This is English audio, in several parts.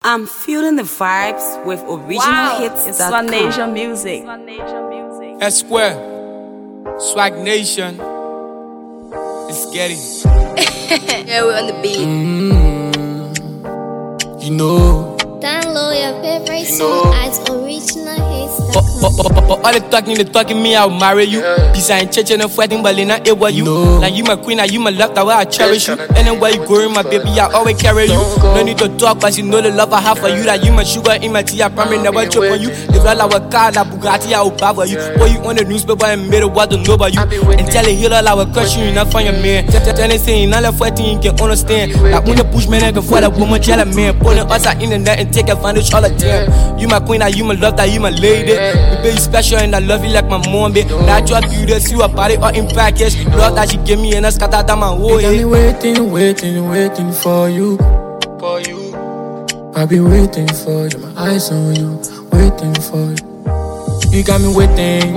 I'm feeling the vibes with original hits. It's Swagnasia Music. S Square, Swag Nation. Let's get it. Yeah, we're on the beat. You know. Download your favorite song at originalhits.com. All the talking me, I'll marry you. Peace and church and fighting, but not it was you. Now you my queen, now you my love, that way I cherish you. And then where you going, my baby, I always carry you. No need to talk, but you know the love I have for you. That you my sugar in my tea, I promise never choke on you. If I like a car, that Bugatti, I will buy for you. Boy, you on the newspaper and made a what to know about you. And tell a healer, I will crush you, enough for your man. Tell me saying, all the fighting you can understand. That when the push man, I can fight a woman, tell a man. Pulling us out in the net and take advantage all the time. You my queen, now you my love, that you my lady. You baby special and I love you like my mom, baby. Natural beauty, see your body all in package. Love that she give me and I scatter down my whole head. You got me waiting for you. I've been waiting for you, my eyes on you, waiting for you. You got me waiting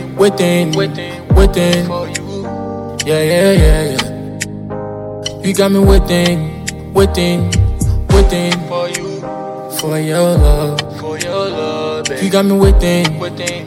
for you. Yeah. You got me waiting for you, for your love, baby. You got me waiting.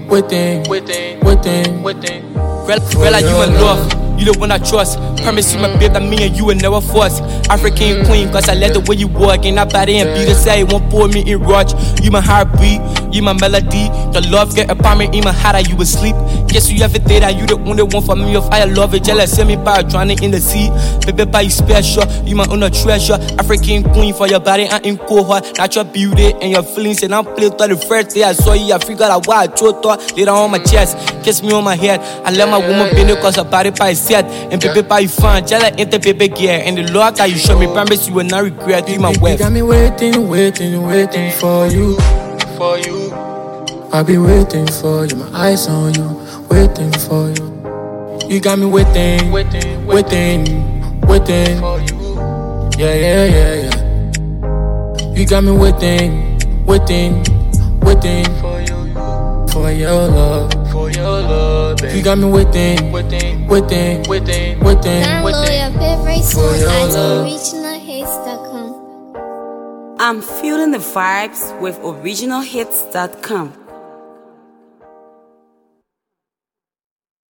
Girl, like you my love, you the one I trust. Promise you my babe that me and you will never force. African queen, cause I let the way you walk. And that body and beat say it won't pour me in rush. You my heartbeat, you my melody. Your love get upon me in my heart that you would sleep. Guess you every day that you the only one for me. If I love it, jealous, send me by drowning in the sea. Baby, by you special, you my own treasure. African queen for your body and in cohort. Natural beauty and your feelings. And I'm playing till the first day I saw you. I figured out why I thought later on my chest. Kiss me on my head. I let my woman be there cause her body by set. And baby, by you fine, jealous ain't the baby gear. And the love that you show me, promise you will not regret. You my wife. You got me waiting for you. I'll be waiting for you, my eyes on you, waiting for you. You got me waiting for you. Yeah. You got me waiting for you, for your love, baby. You got me waiting. Download your favorite song at originalhits.com. I'm feeling the vibes with originalhits.com.